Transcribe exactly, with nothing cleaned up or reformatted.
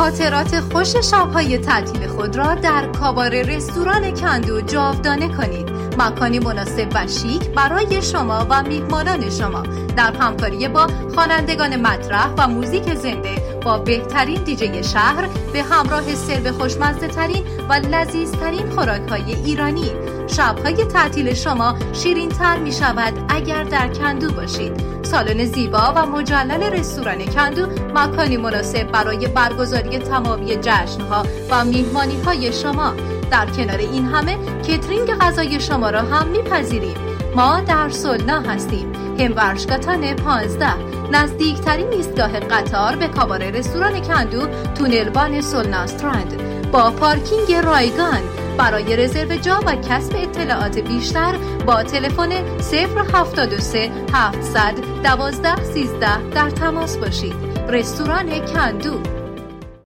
خاطرات خوش شب‌های تعطیل خود را در کاباره رستوران کندو جاودانه کنید. مکانی مناسب و شیک برای شما و میهمانان شما در همکاری با خوانندگان مطرح و موزیک زنده با بهترین دیجی شهر به همراه سرو خوشمزه ترین و لذیذ ترین خوراک های ایرانی. شب‌های تعطیل شما شیرین تر می شود اگر در کندو باشید. سالن زیبا و مجلل رستوران کندو مکانی مناسب برای برگزاری تمامی جشن‌ها و میهمانی‌های شما. در کنار این همه کیترینگ غذای شما را هم میپذیریم. ما در سولنا هستیم، همورشگاتان پانزده، نزدیکترین ایستگاه قطار به کاباره رستوران کندو، تونلبان سولنا استراند با پارکینگ رایگان. برای رزرو جا و کسب اطلاعات بیشتر با تلفن صفر هفتاد و سه هفتصد دوازده سیزده در تماس باشید. رستوران کندو.